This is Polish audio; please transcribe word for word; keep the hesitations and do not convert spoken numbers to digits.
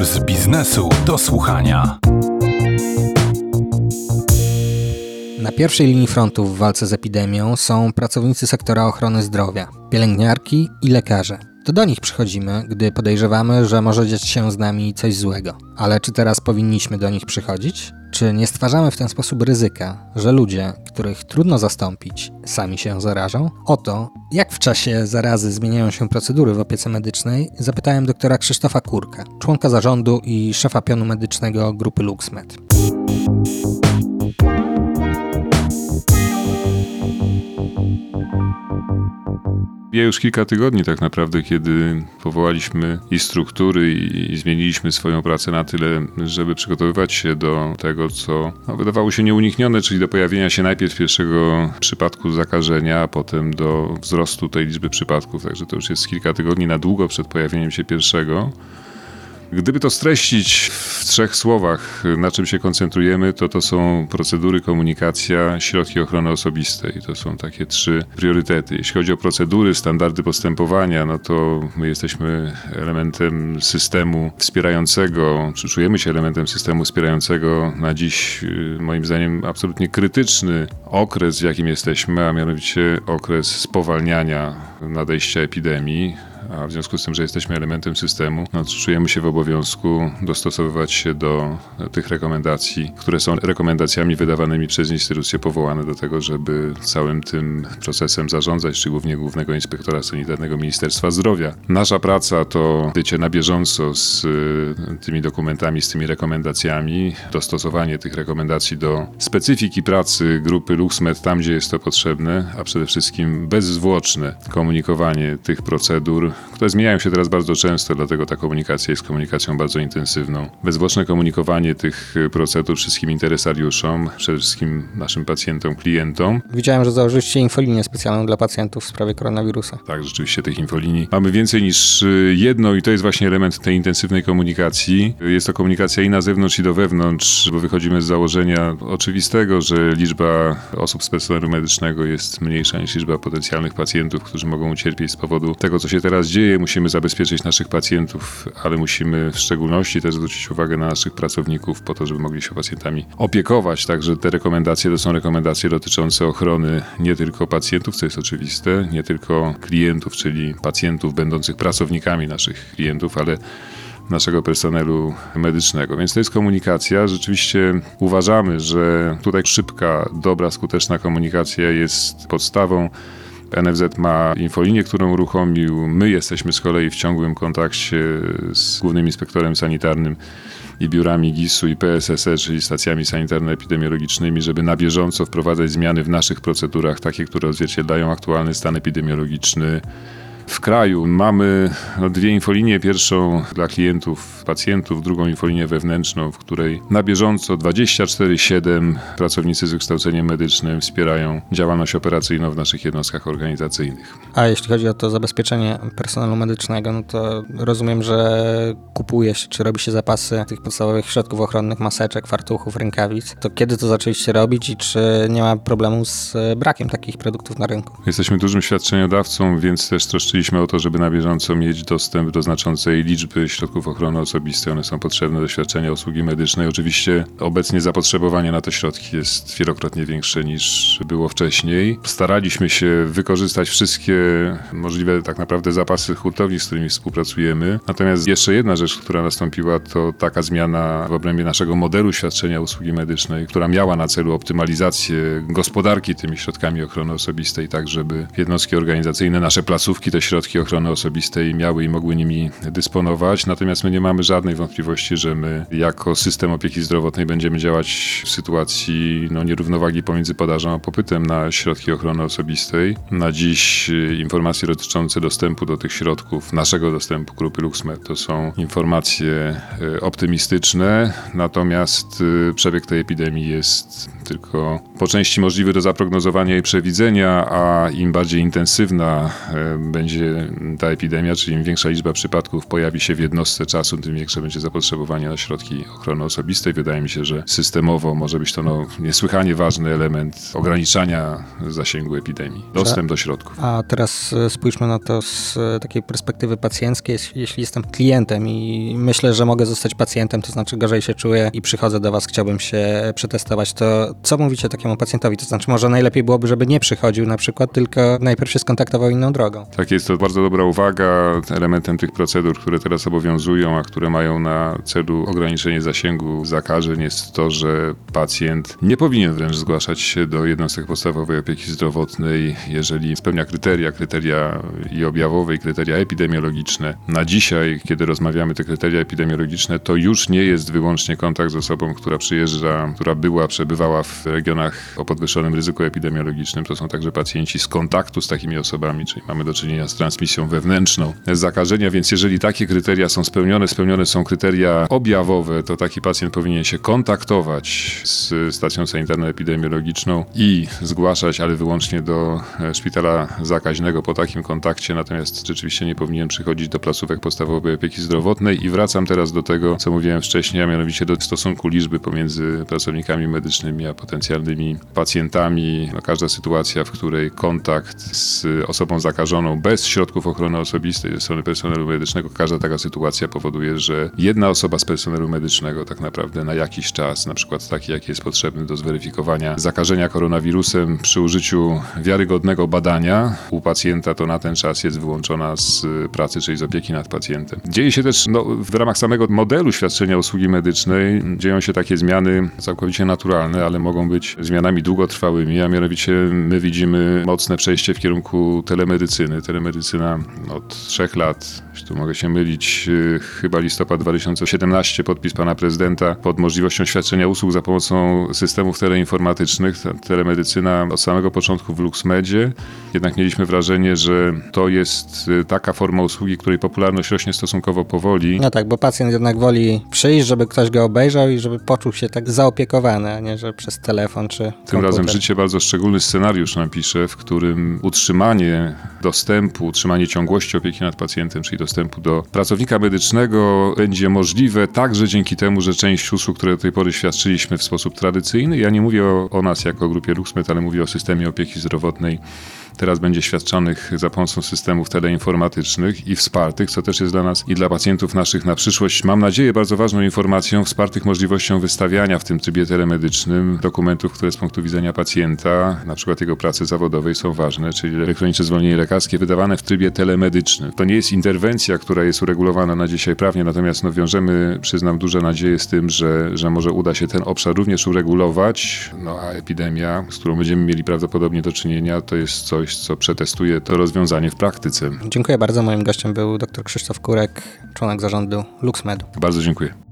Z biznesu do słuchania. Na pierwszej linii frontu w walce z epidemią są pracownicy sektora ochrony zdrowia, pielęgniarki i lekarze. To do nich przychodzimy, gdy podejrzewamy, że może dziać się z nami coś złego. Ale czy teraz powinniśmy do nich przychodzić? Czy nie stwarzamy w ten sposób ryzyka, że ludzie, których trudno zastąpić, sami się zarażą? O to, jak w czasie zarazy zmieniają się procedury w opiece medycznej, zapytałem doktora Krzysztofa Kurka, członka zarządu i szefa pionu medycznego grupy LuxMed. Ja już kilka tygodni tak naprawdę, kiedy powołaliśmy i struktury i, i zmieniliśmy swoją pracę na tyle, żeby przygotowywać się do tego, co no, wydawało się nieuniknione, czyli do pojawienia się najpierw pierwszego przypadku zakażenia, a potem do wzrostu tej liczby przypadków. Także to już jest kilka tygodni na długo przed pojawieniem się pierwszego. Gdyby to streścić w trzech słowach, na czym się koncentrujemy, to to są procedury, komunikacja, środki ochrony osobistej. To są takie trzy priorytety. Jeśli chodzi o procedury, standardy postępowania, no to my jesteśmy elementem systemu wspierającego, czy czujemy się elementem systemu wspierającego na dziś, moim zdaniem, absolutnie krytyczny okres, w jakim jesteśmy, a mianowicie okres spowalniania nadejścia epidemii. A w związku z tym, że jesteśmy elementem systemu, no, czujemy się w obowiązku dostosowywać się do tych rekomendacji, które są rekomendacjami wydawanymi przez instytucje powołane do tego, żeby całym tym procesem zarządzać, czy głównie Głównego Inspektora Sanitarnego Ministerstwa Zdrowia. Nasza praca to bycie na bieżąco z tymi dokumentami, z tymi rekomendacjami, dostosowanie tych rekomendacji do specyfiki pracy grupy LuxMed tam, gdzie jest to potrzebne, a przede wszystkim bezzwłoczne komunikowanie tych procedur, które zmieniają się teraz bardzo często, dlatego ta komunikacja jest komunikacją bardzo intensywną. Bezzwłoczne komunikowanie tych procedur wszystkim interesariuszom, przede wszystkim naszym pacjentom, klientom. Widziałem, że założyliście infolinię specjalną dla pacjentów w sprawie koronawirusa. Tak, rzeczywiście tych infolinii mamy więcej niż jedno i to jest właśnie element tej intensywnej komunikacji. Jest to komunikacja i na zewnątrz, i do wewnątrz, bo wychodzimy z założenia oczywistego, że liczba osób z personelu medycznego jest mniejsza niż liczba potencjalnych pacjentów, którzy mogą ucierpieć z powodu tego, co się teraz dzieje. Musimy zabezpieczyć naszych pacjentów, ale musimy w szczególności też zwrócić uwagę na naszych pracowników po to, żeby mogli się pacjentami opiekować. Także te rekomendacje to są rekomendacje dotyczące ochrony nie tylko pacjentów, co jest oczywiste, nie tylko klientów, czyli pacjentów będących pracownikami naszych klientów, ale naszego personelu medycznego. Więc to jest komunikacja. Rzeczywiście uważamy, że tutaj szybka, dobra, skuteczna komunikacja jest podstawą. N F Z ma infolinię, którą uruchomił. My jesteśmy z kolei w ciągłym kontakcie z Głównym Inspektorem Sanitarnym i biurami G I S-u i P S S E, czyli stacjami sanitarno-epidemiologicznymi, żeby na bieżąco wprowadzać zmiany w naszych procedurach, takie, które odzwierciedlają aktualny stan epidemiologiczny w kraju. Mamy no, dwie infolinie. Pierwszą dla klientów, pacjentów, drugą infolinię wewnętrzną, w której na bieżąco dwadzieścia cztery siedem pracownicy z wykształceniem medycznym wspierają działalność operacyjną w naszych jednostkach organizacyjnych. A jeśli chodzi o to zabezpieczenie personelu medycznego, no to rozumiem, że kupuje się, czy robi się zapasy tych podstawowych środków ochronnych, maseczek, fartuchów, rękawic. To kiedy to zaczęliście robić i czy nie ma problemu z brakiem takich produktów na rynku? Jesteśmy dużym świadczeniodawcą, więc też troszczyliśmy o to, żeby na bieżąco mieć dostęp do znaczącej liczby środków ochrony osobistej. One są potrzebne do świadczenia usługi medycznej. Oczywiście obecnie zapotrzebowanie na te środki jest wielokrotnie większe niż było wcześniej. Staraliśmy się wykorzystać wszystkie możliwe tak naprawdę zapasy hurtowni, z którymi współpracujemy. Natomiast jeszcze jedna rzecz, która nastąpiła, to taka zmiana w obrębie naszego modelu świadczenia usługi medycznej, która miała na celu optymalizację gospodarki tymi środkami ochrony osobistej, tak żeby jednostki organizacyjne, nasze placówki, te środki ochrony osobistej miały i mogły nimi dysponować. Natomiast my nie mamy żadnej wątpliwości, że my jako system opieki zdrowotnej będziemy działać w sytuacji no, nierównowagi pomiędzy podażą a popytem na środki ochrony osobistej. Na dziś informacje dotyczące dostępu do tych środków, naszego dostępu grupy LuxMed, to są informacje optymistyczne, natomiast przebieg tej epidemii jest tylko po części możliwy do zaprognozowania i przewidzenia, a im bardziej intensywna będzie nadejdzie ta epidemia, czyli im większa liczba przypadków pojawi się w jednostce czasu, tym większe będzie zapotrzebowanie na środki ochrony osobistej. Wydaje mi się, że systemowo może być to no, niesłychanie ważny element ograniczania zasięgu epidemii. Dostęp do środków. A teraz e, spójrzmy na to z e, takiej perspektywy pacjenckiej. Jeśli- Jeśli jestem klientem i myślę, że mogę zostać pacjentem, to znaczy gorzej się czuję i przychodzę do was, chciałbym się przetestować, to co mówicie takiemu pacjentowi? To znaczy może najlepiej byłoby, żeby nie przychodził na przykład, tylko najpierw się skontaktował inną drogą. Tak, jest to bardzo dobra uwaga. Elementem tych procedur, które teraz obowiązują, a które mają na celu ograniczenie zasięgu zakażeń, jest to, że pacjent nie powinien wręcz zgłaszać się do jednostek podstawowej opieki zdrowotnej, jeżeli spełnia kryteria, kryteria i objawowe, i kryteria epidemiologiczne. Na dzisiaj, kiedy rozmawiamy te kryteria epidemiologiczne, to już nie jest wyłącznie kontakt z osobą, która przyjeżdża, która była, przebywała w regionach o podwyższonym ryzyku epidemiologicznym. To są także pacjenci z kontaktu z takimi osobami, czyli mamy do czynienia z transmisją wewnętrzną zakażenia, więc jeżeli takie kryteria są spełnione, spełnione są kryteria objawowe, to taki pacjent powinien się kontaktować z stacją sanitarno-epidemiologiczną i zgłaszać, ale wyłącznie do e, szpitala zakaźnego po takim kontakcie, natomiast rzeczywiście nie powinien przychodzić do placówek podstawowej opieki zdrowotnej. I wracam teraz do tego, co mówiłem wcześniej, a mianowicie do stosunku liczby pomiędzy pracownikami medycznymi a potencjalnymi pacjentami. No, każda sytuacja, w której kontakt z osobą zakażoną bez środków ochrony osobistej ze strony personelu medycznego, każda taka sytuacja powoduje, że jedna osoba z personelu medycznego tak naprawdę na jakiś czas, na przykład taki, jaki jest potrzebny do zweryfikowania zakażenia koronawirusem przy użyciu wiarygodnego badania u pacjenta, to na ten czas jest wyłączona z pracy, czyli z opieki nad pacjentem. Dzieje się też no, w ramach samego modelu świadczenia usługi medycznej, dzieją się takie zmiany całkowicie naturalne, ale mogą być zmianami długotrwałymi, a mianowicie my widzimy mocne przejście w kierunku telemedycyny. Telemedycyna od trzech lat, tu mogę się mylić, yy, chyba listopad dwa tysiące siedemnasty, podpis pana prezydenta pod możliwością świadczenia usług za pomocą systemów teleinformatycznych. Ta telemedycyna od samego początku w LuxMedzie, jednak mieliśmy wrażenie, że to jest yy, taka forma usługi, której popularność rośnie stosunkowo powoli. No tak, bo pacjent jednak woli przyjść, żeby ktoś go obejrzał i żeby poczuł się tak zaopiekowany, a nie, że przez telefon czy Tym komputer. razem życie bardzo szczególny scenariusz nam pisze, w którym utrzymanie dostępu, utrzymanie ciągłości opieki nad pacjentem, czyli dostępu do pracownika medycznego będzie możliwe także dzięki temu, że część usług, które do tej pory świadczyliśmy w sposób tradycyjny, ja nie mówię o, o nas jako grupie LuxMed, ale mówię o systemie opieki zdrowotnej, teraz będzie świadczonych za pomocą systemów teleinformatycznych i wspartych, co też jest dla nas i dla pacjentów naszych na przyszłość, mam nadzieję, bardzo ważną informacją, wspartych możliwością wystawiania w tym trybie telemedycznym dokumentów, które z punktu widzenia pacjenta, na przykład jego pracy zawodowej, są ważne, czyli elektroniczne zwolnienie lekarskie wydawane w trybie telemedycznym. To nie jest interwencja, która jest uregulowana na dzisiaj prawnie, natomiast no, wiążemy, przyznam, duże nadzieje z tym, że, że może uda się ten obszar również uregulować, no a epidemia, z którą będziemy mieli prawdopodobnie do czynienia, to jest coś, co przetestuje to rozwiązanie w praktyce. Dziękuję bardzo. Moim gościem był dr Krzysztof Kurek, członek zarządu LuxMedu. Bardzo dziękuję.